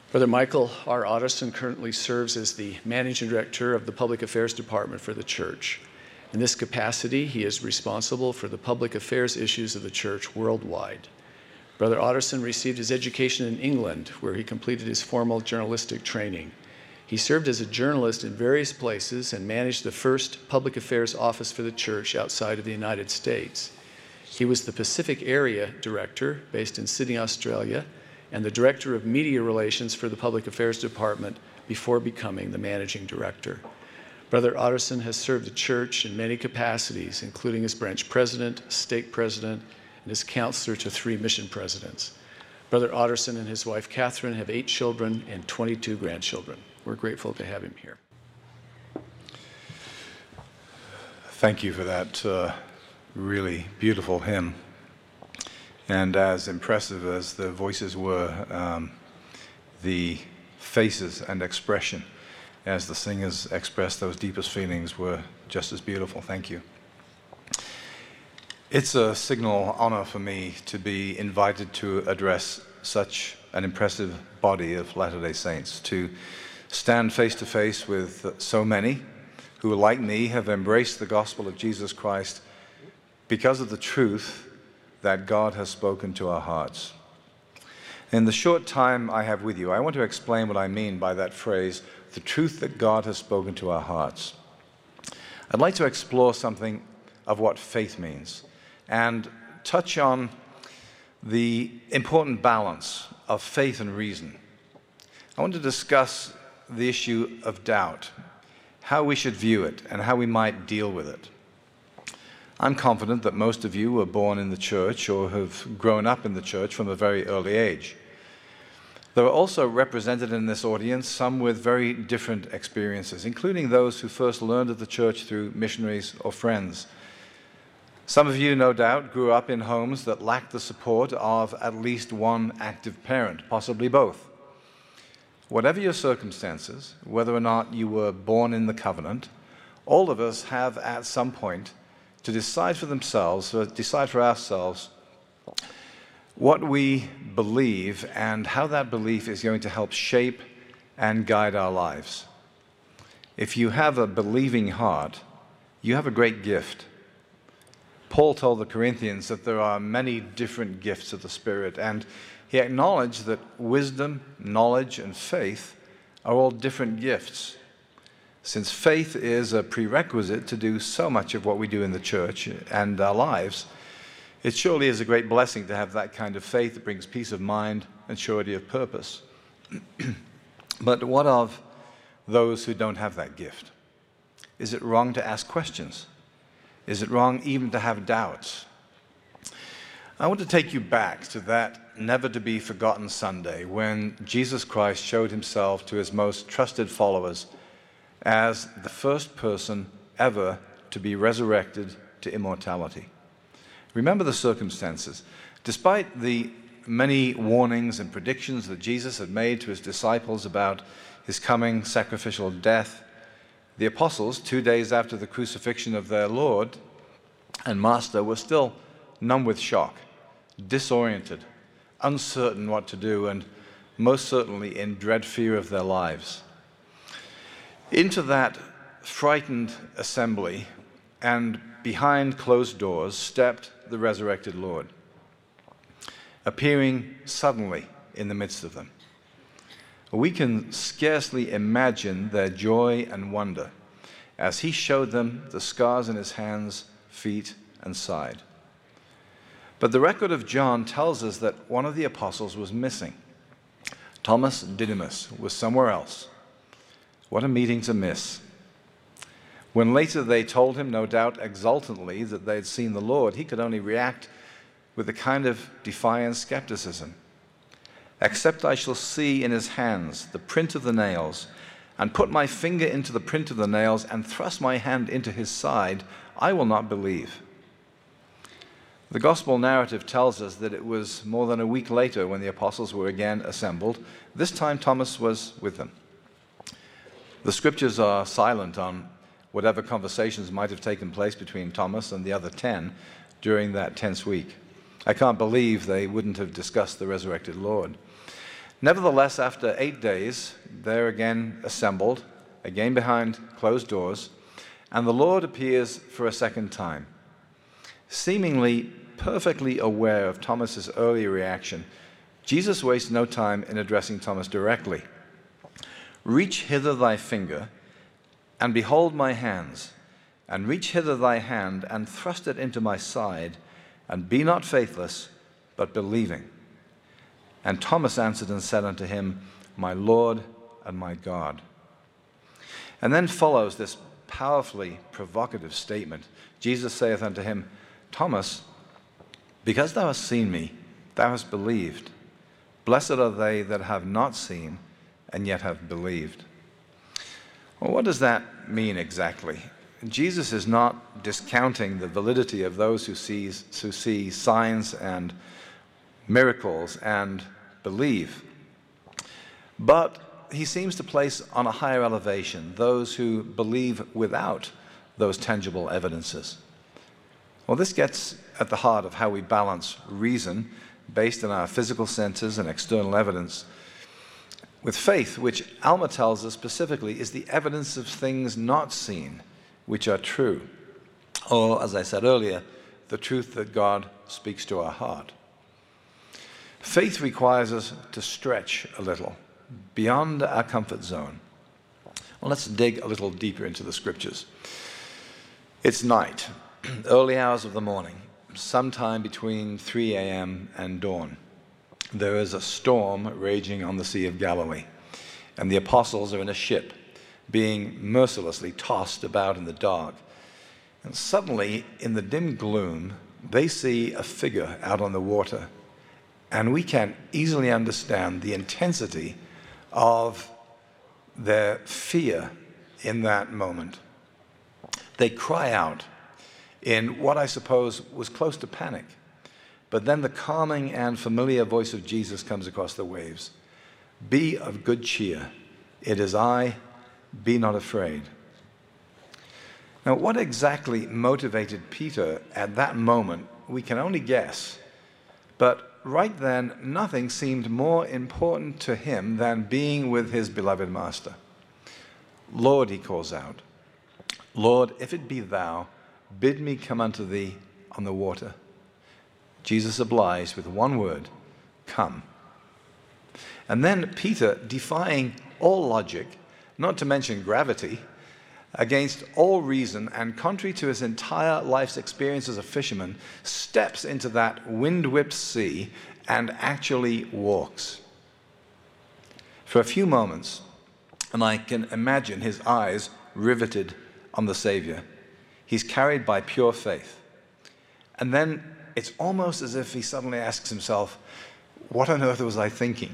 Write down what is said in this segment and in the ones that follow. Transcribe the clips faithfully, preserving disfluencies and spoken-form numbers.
Brother Michael R. Otteson currently serves as the Managing Director of the Public Affairs Department for the church. In this capacity, he is responsible for the public affairs issues of the church worldwide. Brother Otteson received his education in England, where he completed his formal journalistic training. He served as a journalist in various places and managed the first public affairs office for the church outside of the United States. He was the Pacific Area Director, based in Sydney, Australia, and the Director of Media Relations for the Public Affairs Department before becoming the Managing Director. Brother Otteson has served the church in many capacities, including as branch president, stake president, and as counselor to three mission presidents. Brother Otteson and his wife Catherine have eight children and twenty-two grandchildren. We're grateful to have him here. Thank you for that uh, really beautiful hymn. And as impressive as the voices were, um, the faces and expression as the singers expressed those deepest feelings were just as beautiful. Thank you. It's a signal honor for me to be invited to address such an impressive body of Latter-day Saints, to stand face to face with so many who, like me, have embraced the gospel of Jesus Christ because of the truth that God has spoken to our hearts. In the short time I have with you, I want to explain what I mean by that phrase, the truth that God has spoken to our hearts. I'd like to explore something of what faith means and touch on the important balance of faith and reason. I want to discuss the issue of doubt, how we should view it, and how we might deal with it. I'm confident that most of you were born in the church or have grown up in the church from a very early age. There are also represented in this audience some with very different experiences, including those who first learned of the church through missionaries or friends. Some of you, no doubt, grew up in homes that lacked the support of at least one active parent, possibly both. Whatever your circumstances, whether or not you were born in the covenant, all of us have at some point to decide for themselves, or decide for ourselves, what we believe and how that belief is going to help shape and guide our lives. If you have a believing heart, you have a great gift. Paul told the Corinthians that there are many different gifts of the Spirit, and he acknowledged that wisdom, knowledge, and faith are all different gifts. Since faith is a prerequisite to do so much of what we do in the church and our lives, it surely is a great blessing to have that kind of faith that brings peace of mind and surety of purpose. But what of those who don't have that gift? Is it wrong to ask questions? Is it wrong even to have doubts? I want to take you back to that never-to-be-forgotten Sunday when Jesus Christ showed himself to his most trusted followers as the first person ever to be resurrected to immortality. Remember the circumstances. Despite the many warnings and predictions that Jesus had made to his disciples about his coming sacrificial death, the apostles, two days after the crucifixion of their Lord and Master, were still numb with shock, disoriented, uncertain what to do, and most certainly in dread fear of their lives. Into that frightened assembly and behind closed doors stepped the resurrected Lord, appearing suddenly in the midst of them. We can scarcely imagine their joy and wonder as he showed them the scars in his hands, feet, and side. But the record of John tells us that one of the apostles was missing. Thomas Didymus was somewhere else. What a meeting to miss. When later they told him, no doubt exultantly, that they had seen the Lord, he could only react with a kind of defiant skepticism. Except I shall see in his hands the print of the nails, and put my finger into the print of the nails, and thrust my hand into his side, I will not believe. The gospel narrative tells us that it was more than a week later when the apostles were again assembled. This time Thomas was with them. The scriptures are silent on whatever conversations might have taken place between Thomas and the other ten during that tense week. I can't believe they wouldn't have discussed the resurrected Lord. Nevertheless, after eight days, they're again assembled, again behind closed doors, and the Lord appears for a second time. Seemingly perfectly aware of Thomas's earlier reaction, Jesus wastes no time in addressing Thomas directly. "Reach hither thy finger, and behold my hands, and reach hither thy hand, and thrust it into my side, and be not faithless, but believing." And Thomas answered and said unto him, "My Lord and my God." And then follows this powerfully provocative statement. Jesus saith unto him, "Thomas, because thou hast seen me, thou hast believed. Blessed are they that have not seen, and yet have believed." Well, what does that mean exactly? Jesus is not discounting the validity of those who, sees, who see signs and miracles and believe. But he seems to place on a higher elevation those who believe without those tangible evidences. Well, this gets at the heart of how we balance reason based on our physical senses and external evidence with faith, which Alma tells us specifically is the evidence of things not seen, which are true. Or, as I said earlier, the truth that God speaks to our heart. Faith requires us to stretch a little beyond our comfort zone. Well, let's dig a little deeper into the scriptures. It's night, early hours of the morning, sometime between three a.m. and dawn. There is a storm raging on the Sea of Galilee, and the apostles are in a ship, being mercilessly tossed about in the dark. And suddenly, in the dim gloom, they see a figure out on the water, and we can easily understand the intensity of their fear in that moment. They cry out in what I suppose was close to panic. But then the calming and familiar voice of Jesus comes across the waves. "Be of good cheer. It is I. Be not afraid." Now, what exactly motivated Peter at that moment, we can only guess. But right then, nothing seemed more important to him than being with his beloved master. "Lord," he calls out, "Lord, if it be thou, bid me come unto thee on the water." Jesus obliged with one word, "Come." And then Peter, defying all logic, not to mention gravity, against all reason and contrary to his entire life's experience as a fisherman, steps into that wind-whipped sea and actually walks. For a few moments, and I can imagine his eyes riveted on the Savior, he's carried by pure faith. And then it's almost as if he suddenly asks himself, what on earth was I thinking?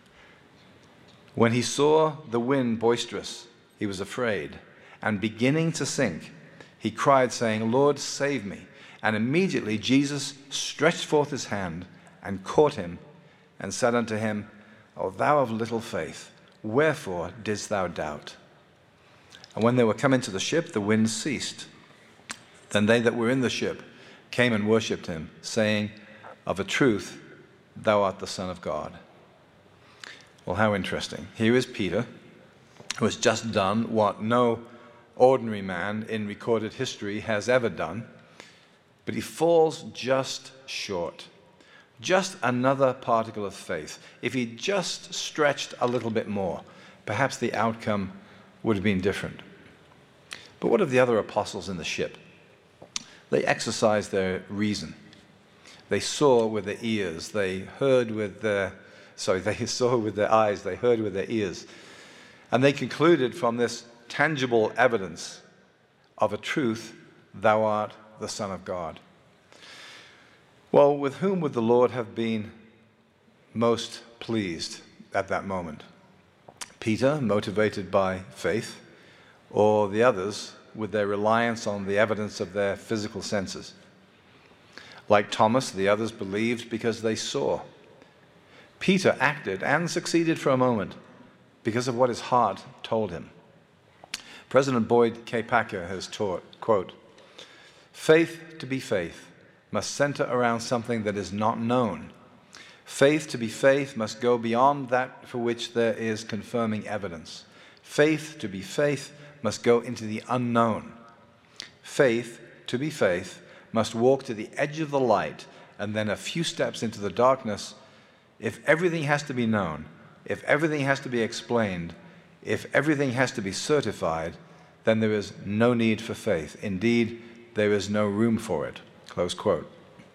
When he saw the wind boisterous, he was afraid, and beginning to sink, he cried, saying, "Lord, save me." And immediately Jesus stretched forth his hand and caught him and said unto him, "O thou of little faith, wherefore didst thou doubt?" And when they were come into the ship, the wind ceased. Then they that were in the ship came and worshipped him, saying, "Of a truth, thou art the Son of God." Well, how interesting. Here is Peter, who has just done what no ordinary man in recorded history has ever done, but he falls just short. Just another particle of faith. If he just stretched a little bit more, perhaps the outcome would have been different. But what of the other apostles in the ship? They exercised their reason. They saw with their ears. They heard with their, sorry, they saw with their eyes. They heard with their ears. And they concluded from this tangible evidence of a truth, "Thou art the Son of God." Well, with whom would the Lord have been most pleased at that moment? Peter, motivated by faith, or the others with their reliance on the evidence of their physical senses? Like Thomas, the others believed because they saw. Peter acted and succeeded for a moment because of what his heart told him. President Boyd K. Packer has taught, quote, "Faith to be faith must center around something that is not known. Faith to be faith must go beyond that for which there is confirming evidence. Faith to be faith must go into the unknown. Faith to be faith must walk to the edge of the light and then a few steps into the darkness. If everything has to be known, if everything has to be explained, if everything has to be certified, then there is no need for faith. Indeed, there is no room for it. Close quote.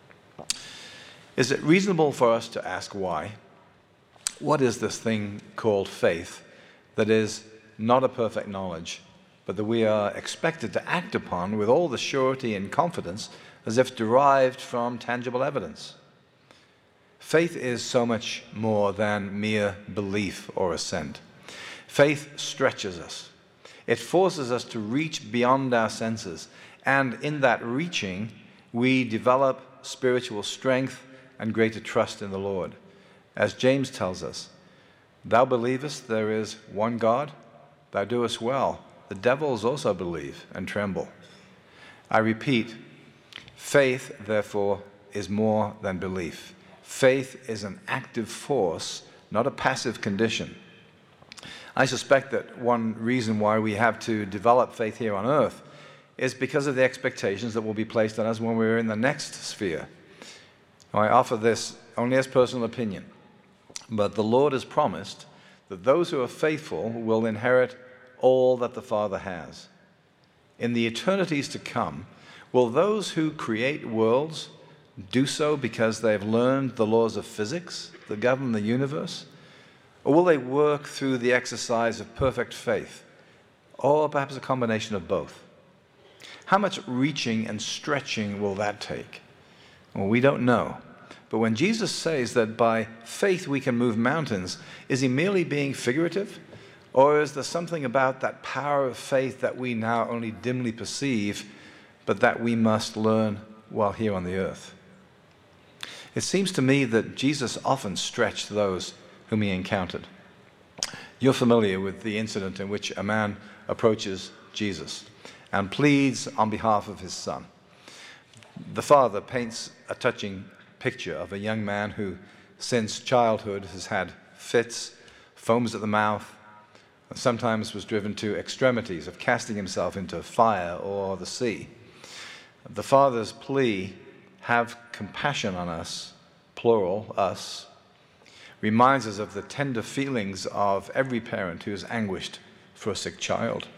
Is it reasonable for us to ask why? What is this thing called faith that is not a perfect knowledge, but that we are expected to act upon with all the surety and confidence as if derived from tangible evidence? Faith is so much more than mere belief or assent. Faith stretches us. It forces us to reach beyond our senses, and in that reaching, we develop spiritual strength and greater trust in the Lord. As James tells us, "Thou believest there is one God? Thou doest well. The devils also believe and tremble." I repeat, faith, therefore, is more than belief. Faith is an active force, not a passive condition. I suspect that one reason why we have to develop faith here on earth is because of the expectations that will be placed on us when we're in the next sphere. I offer this only as personal opinion, but the Lord has promised that those who are faithful will inherit all that the Father has. In the eternities to come, will those who create worlds do so because they've learned the laws of physics that govern the universe? Or will they work through the exercise of perfect faith? Or perhaps a combination of both? How much reaching and stretching will that take? Well, we don't know. But when Jesus says that by faith we can move mountains, is he merely being figurative? Or is there something about that power of faith that we now only dimly perceive, but that we must learn while here on the earth? It seems to me that Jesus often stretched those whom he encountered. You're familiar with the incident in which a man approaches Jesus and pleads on behalf of his son. The father paints a touching picture of a young man who, since childhood, has had fits, foams at the mouth, and sometimes was driven to extremities of casting himself into fire or the sea. The father's plea, "Have compassion on us," plural, us, reminds us of the tender feelings of every parent who is anguished for a sick child.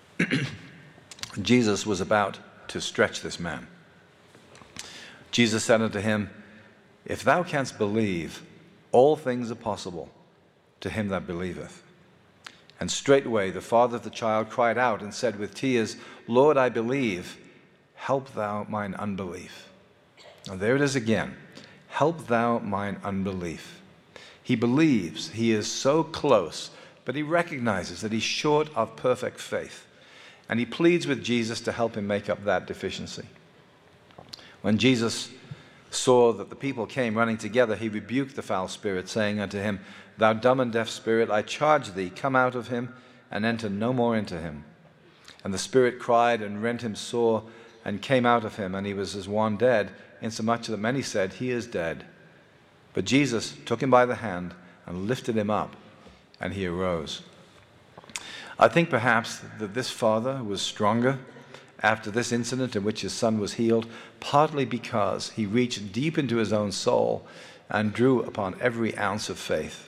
Jesus was about to stretch this man. Jesus said unto him, "If thou canst believe, all things are possible to him that believeth." And straightway the father of the child cried out and said with tears, "Lord, I believe, help thou mine unbelief." Now there it is again. Help thou mine unbelief. He believes, he is so close, but he recognizes that he's short of perfect faith. And he pleads with Jesus to help him make up that deficiency. When Jesus saw that the people came running together, he rebuked the foul spirit, saying unto him, "Thou dumb and deaf spirit, I charge thee, come out of him, and enter no more into him." And the spirit cried and rent him sore, and came out of him, and he was as one dead, insomuch that many said, "He is dead." But Jesus took him by the hand and lifted him up, and he arose. I think perhaps that this father was stronger after this incident in which his son was healed, partly because he reached deep into his own soul and drew upon every ounce of faith.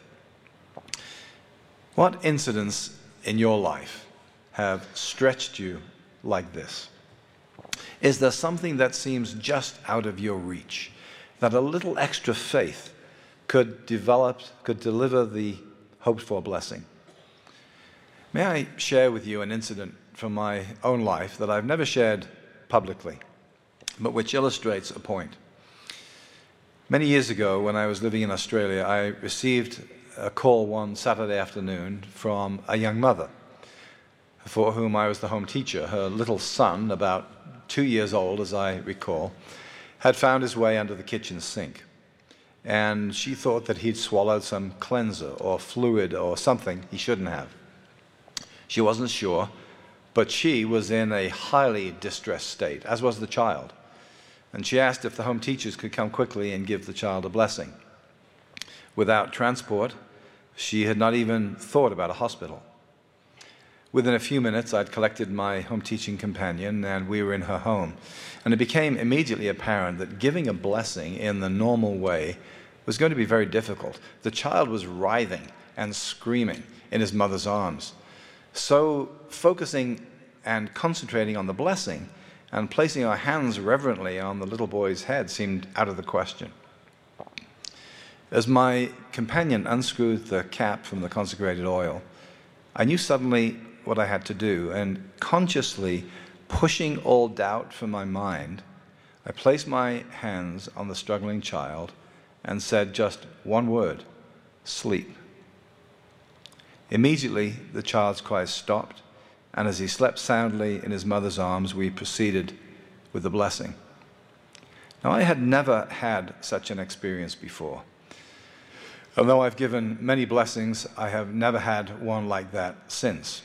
What incidents in your life have stretched you like this? Is there something that seems just out of your reach, that a little extra faith could develop, could deliver the hoped-for blessing? May I share with you an incident from my own life that I've never shared publicly, but which illustrates a point. Many years ago, when I was living in Australia, I received a call one Saturday afternoon from a young mother for whom I was the home teacher. Her little son, about two years old as I recall, had found his way under the kitchen sink. And she thought that he'd swallowed some cleanser or fluid or something he shouldn't have. She wasn't sure, but she was in a highly distressed state, as was the child. And she asked if the home teachers could come quickly and give the child a blessing. Without transport, she had not even thought about a hospital. Within a few minutes, I'd collected my home teaching companion, and we were in her home. And it became immediately apparent that giving a blessing in the normal way was going to be very difficult. The child was writhing and screaming in his mother's arms. So focusing and concentrating on the blessing and placing our hands reverently on the little boy's head seemed out of the question. As my companion unscrewed the cap from the consecrated oil, I knew suddenly what I had to do, and consciously pushing all doubt from my mind, I placed my hands on the struggling child and said just one word: sleep. Immediately, the child's cries stopped, and as he slept soundly in his mother's arms, we proceeded with the blessing. Now, I had never had such an experience before. Although I've given many blessings, I have never had one like that since.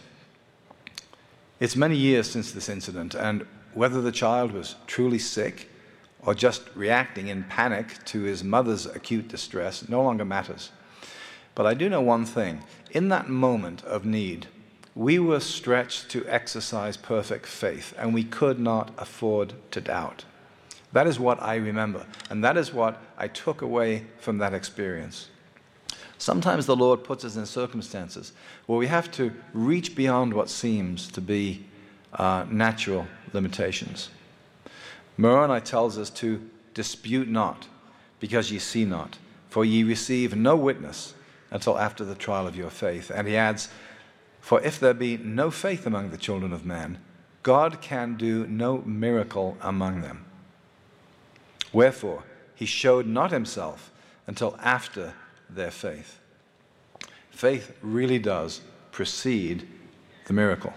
It's many years since this incident, and whether the child was truly sick or just reacting in panic to his mother's acute distress no longer matters. But I do know one thing. In that moment of need, we were stretched to exercise perfect faith, and we could not afford to doubt. That is what I remember, and that is what I took away from that experience. Sometimes the Lord puts us in circumstances where we have to reach beyond what seems to be uh, natural limitations. Moroni tells us to dispute not, because ye see not, for ye receive no witness until after the trial of your faith. And he adds, for if there be no faith among the children of men, God can do no miracle among them. Wherefore, he showed not himself until after their faith. Faith really does precede the miracle.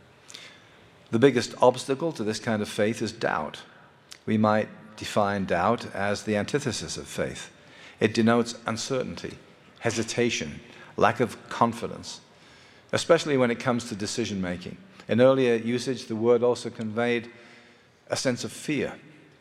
The biggest obstacle to this kind of faith is doubt. We might define doubt as the antithesis of faith. It denotes uncertainty, hesitation, lack of confidence, especially when it comes to decision making. In earlier usage, the word also conveyed a sense of fear.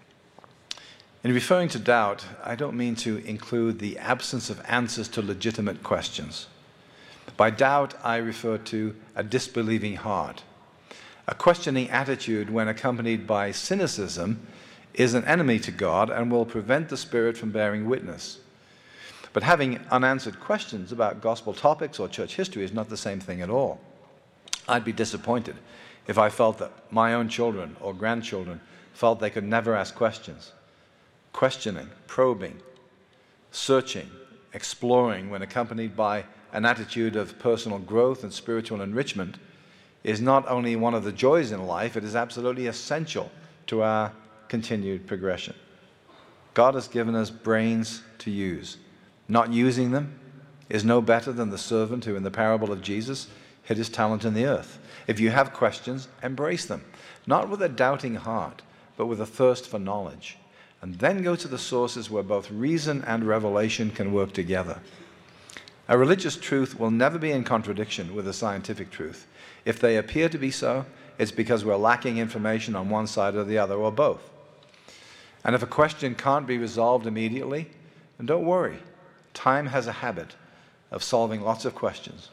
In referring to doubt, I don't mean to include the absence of answers to legitimate questions. By doubt, I refer to a disbelieving heart. A questioning attitude, when accompanied by cynicism, is an enemy to God and will prevent the Spirit from bearing witness. But having unanswered questions about gospel topics or church history is not the same thing at all. I'd be disappointed if I felt that my own children or grandchildren felt they could never ask questions. Questioning, probing, searching, exploring, when accompanied by an attitude of personal growth and spiritual enrichment, is not only one of the joys in life, it is absolutely essential to our continued progression. God has given us brains to use. Not using them is no better than the servant who, in the parable of Jesus, hid his talent in the earth. If you have questions, embrace them, not with a doubting heart, but with a thirst for knowledge. And then go to the sources where both reason and revelation can work together. A religious truth will never be in contradiction with a scientific truth. If they appear to be so, it's because we're lacking information on one side or the other, or both. And if a question can't be resolved immediately, then don't worry. Time has a habit of solving lots of questions.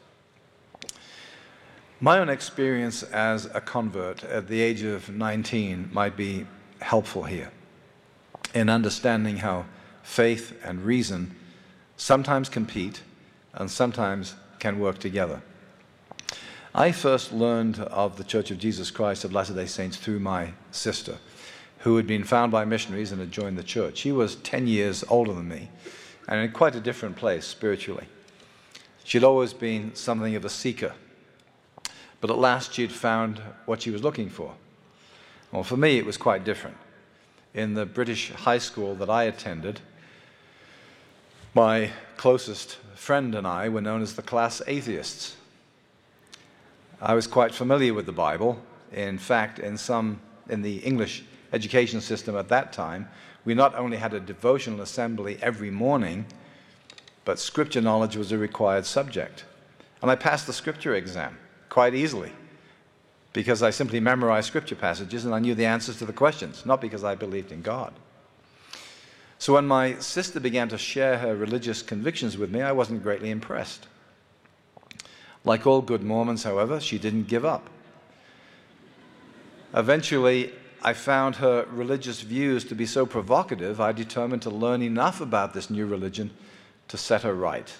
My own experience as a convert at the age of nineteen might be helpful here in understanding how faith and reason sometimes compete and sometimes can work together. I first learned of the Church of Jesus Christ of Latter-day Saints through my sister, who had been found by missionaries and had joined the church. She was ten years older than me and in quite a different place spiritually. She'd always been something of a seeker, but at last she'd found what she was looking for. Well, for me, it was quite different. In the British high school that I attended, my closest friend and I were known as the class atheists. I was quite familiar with the Bible. In fact, in some in the English education system at that time, we not only had a devotional assembly every morning, but scripture knowledge was a required subject. And I passed the scripture exam quite easily, because I simply memorized scripture passages and I knew the answers to the questions, not because I believed in God. So when my sister began to share her religious convictions with me, I wasn't greatly impressed. Like all good Mormons, however, she didn't give up. Eventually, I found her religious views to be so provocative, I determined to learn enough about this new religion to set her right.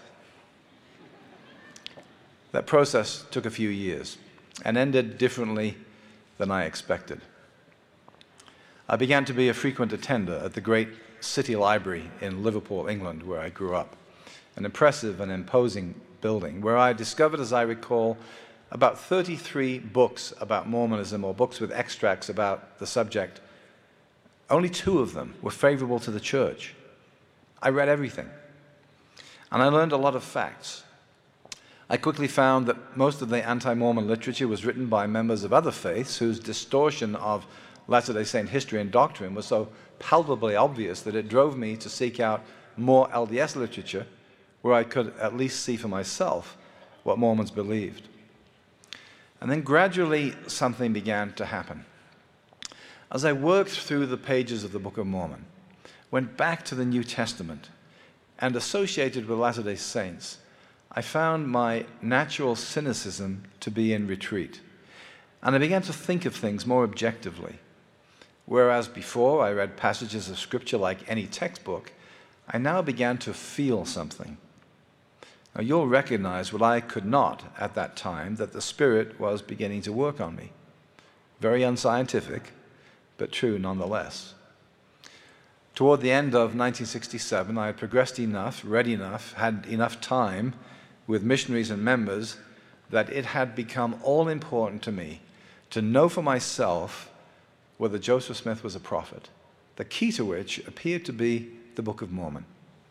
That process took a few years and ended differently than I expected. I began to be a frequent attender at the great City Library in Liverpool, England, where I grew up, an impressive and imposing building where I discovered, as I recall, about thirty-three books about Mormonism, or books with extracts about the subject. Only two of them were favorable to the church. I read everything, and I learned a lot of facts. I quickly found that most of the anti-Mormon literature was written by members of other faiths whose distortion of Latter-day Saint history and doctrine was so palpably obvious that it drove me to seek out more L D S literature where I could at least see for myself what Mormons believed. And then gradually something began to happen. As I worked through the pages of the Book of Mormon, went back to the New Testament, and associated with Latter-day Saints, I found my natural cynicism to be in retreat. And I began to think of things more objectively. Whereas before I read passages of Scripture like any textbook, I now began to feel something. Now you'll recognize what I could not at that time, that the Spirit was beginning to work on me. Very unscientific, but true nonetheless. Toward the end of nineteen sixty-seven, I had progressed enough, read enough, had enough time with missionaries and members that it had become all important to me to know for myself whether Joseph Smith was a prophet, the key to which appeared to be the Book of Mormon.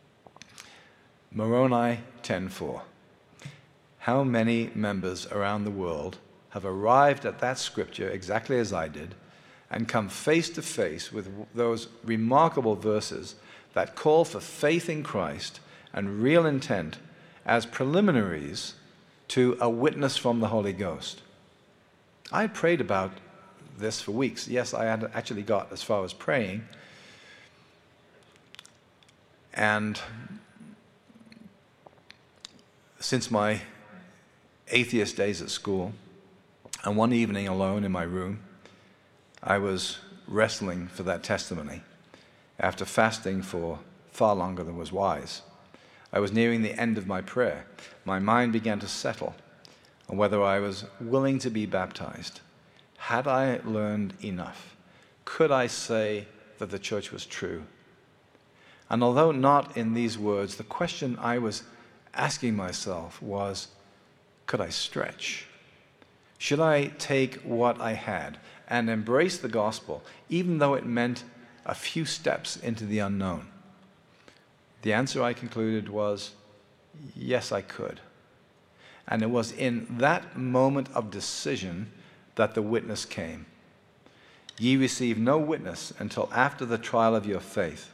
Moroni ten four. How many members around the world have arrived at that scripture exactly as I did and come face to face with those remarkable verses that call for faith in Christ and real intent as preliminaries to a witness from the Holy Ghost? I had prayed about this for weeks. Yes, I had actually got as far as praying. And since my atheist days at school, and one evening alone in my room, I was wrestling for that testimony after fasting for far longer than was wise. I was nearing the end of my prayer. My mind began to settle on whether I was willing to be baptized. Had I learned enough? Could I say that the church was true? And although not in these words, the question I was asking myself was, could I stretch? Should I take what I had and embrace the gospel, even though it meant a few steps into the unknown? The answer, I concluded, was, yes, I could. And it was in that moment of decision that the witness came. Ye receive no witness until after the trial of your faith.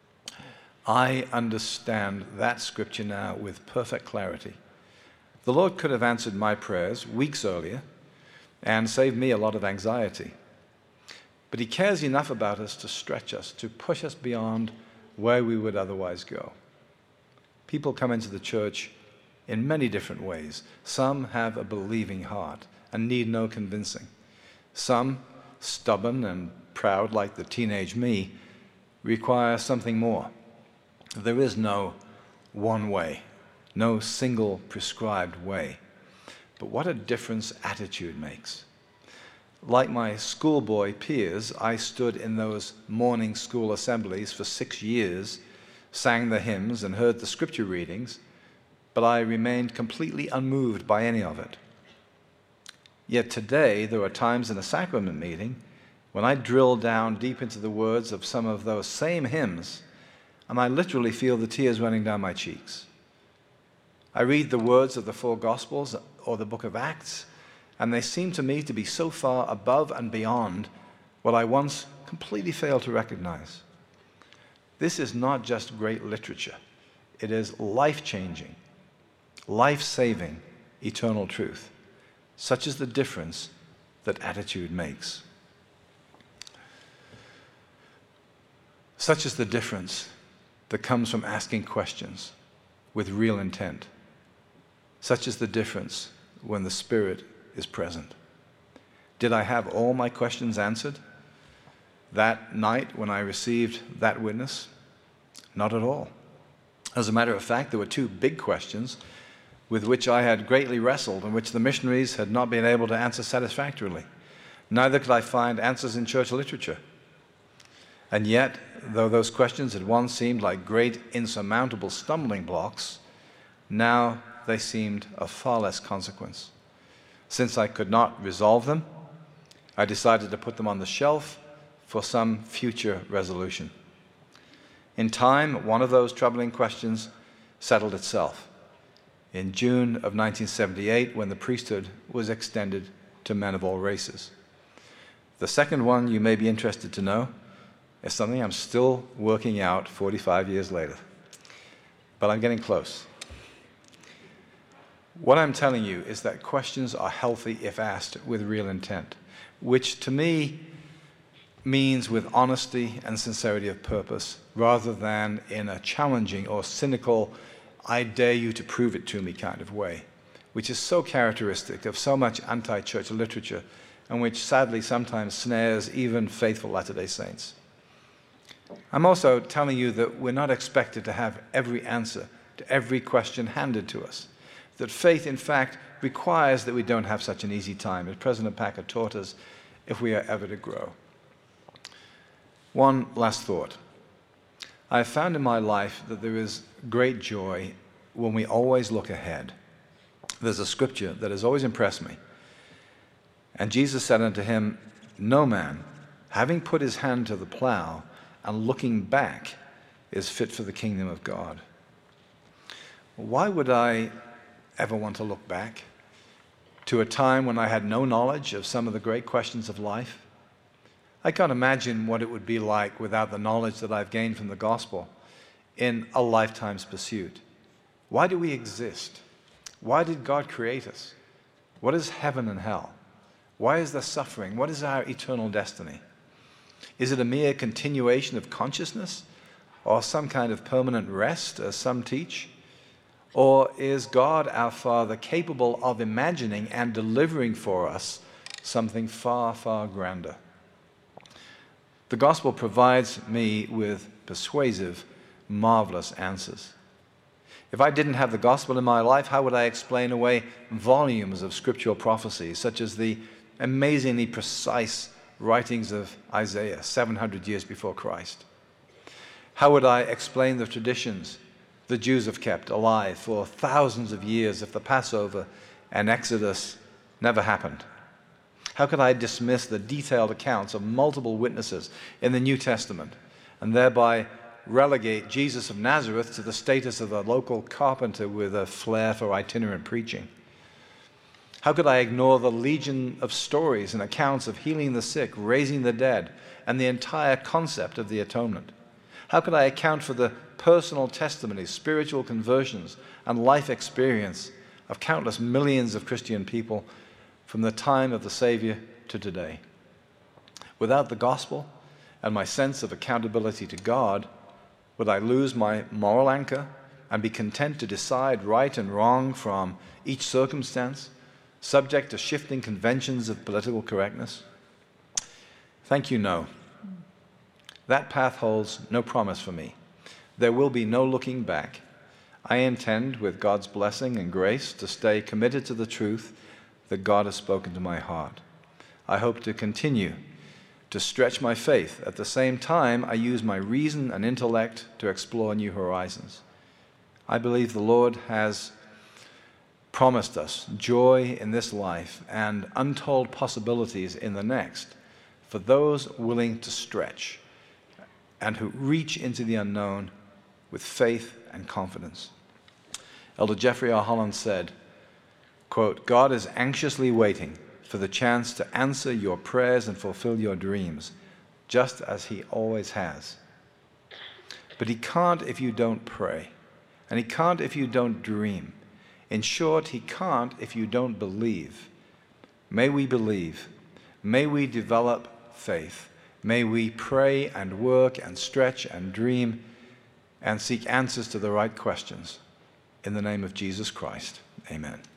I understand that scripture now with perfect clarity. The Lord could have answered my prayers weeks earlier and saved me a lot of anxiety. But He cares enough about us to stretch us, to push us beyond where we would otherwise go. People come into the church in many different ways. Some have a believing heart and need no convincing. Some, stubborn and proud like the teenage me, require something more. There is no one way, no single prescribed way. But what a difference attitude makes. Like my schoolboy peers, I stood in those morning school assemblies for six years, sang the hymns and heard the scripture readings, but I remained completely unmoved by any of it. Yet today, there are times in a sacrament meeting when I drill down deep into the words of some of those same hymns, and I literally feel the tears running down my cheeks. I read the words of the four Gospels or the book of Acts, and they seem to me to be so far above and beyond what I once completely failed to recognize. This is not just great literature. It is life-changing, life-saving, eternal truth. Such is the difference that attitude makes. Such is the difference that comes from asking questions with real intent. Such is the difference when the Spirit is present. Did I have all my questions answered that night when I received that witness? Not at all. As a matter of fact, there were two big questions with which I had greatly wrestled and which the missionaries had not been able to answer satisfactorily. Neither could I find answers in church literature. And yet, though those questions had once seemed like great insurmountable stumbling blocks, now they seemed of far less consequence. Since I could not resolve them, I decided to put them on the shelf for some future resolution. In time, one of those troubling questions settled itself in June of nineteen seventy-eight, when the priesthood was extended to men of all races. The second one, you may be interested to know, is something I'm still working out forty-five years later. But I'm getting close. What I'm telling you is that questions are healthy if asked with real intent, which to me means with honesty and sincerity of purpose, rather than in a challenging or cynical, I dare you to prove it to me kind of way, which is so characteristic of so much anti-church literature and which sadly sometimes snares even faithful Latter-day Saints. I'm also telling you that we're not expected to have every answer to every question handed to us, that faith, in fact, requires that we don't have such an easy time, as President Packer taught us, if we are ever to grow. One last thought. I have found in my life that there is great joy when we always look ahead. There's a scripture that has always impressed me. And Jesus said unto him, no man, having put his hand to the plow and looking back, is fit for the kingdom of God. Why would I ever want to look back to a time when I had no knowledge of some of the great questions of life? I can't imagine what it would be like without the knowledge that I've gained from the gospel in a lifetime's pursuit. Why do we exist? Why did God create us? What is heaven and hell? Why is there suffering? What is our eternal destiny? Is it a mere continuation of consciousness or some kind of permanent rest, as some teach? Or is God our Father capable of imagining and delivering for us something far, far grander? The gospel provides me with persuasive, marvelous answers. If I didn't have the gospel in my life, how would I explain away volumes of scriptural prophecies, such as the amazingly precise writings of Isaiah, seven hundred years before Christ? How would I explain the traditions the Jews have kept alive for thousands of years if the Passover and Exodus never happened? How could I dismiss the detailed accounts of multiple witnesses in the New Testament and thereby relegate Jesus of Nazareth to the status of a local carpenter with a flair for itinerant preaching? How could I ignore the legion of stories and accounts of healing the sick, raising the dead, and the entire concept of the atonement? How could I account for the personal testimonies, spiritual conversions, and life experience of countless millions of Christian people from the time of the Savior to today? Without the gospel and my sense of accountability to God, would I lose my moral anchor and be content to decide right and wrong from each circumstance, subject to shifting conventions of political correctness? Thank you, no. That path holds no promise for me. There will be no looking back. I intend, with God's blessing and grace, to stay committed to the truth that God has spoken to my heart. I hope to continue to stretch my faith. At the same time, I use my reason and intellect to explore new horizons. I believe the Lord has promised us joy in this life and untold possibilities in the next for those willing to stretch and who reach into the unknown with faith and confidence. Elder Jeffrey R. Holland said, quote, God is anxiously waiting for the chance to answer your prayers and fulfill your dreams, just as he always has. But he can't if you don't pray, and he can't if you don't dream. In short, he can't if you don't believe. May we believe. May we develop faith. May we pray and work and stretch and dream and seek answers to the right questions. In the name of Jesus Christ, amen.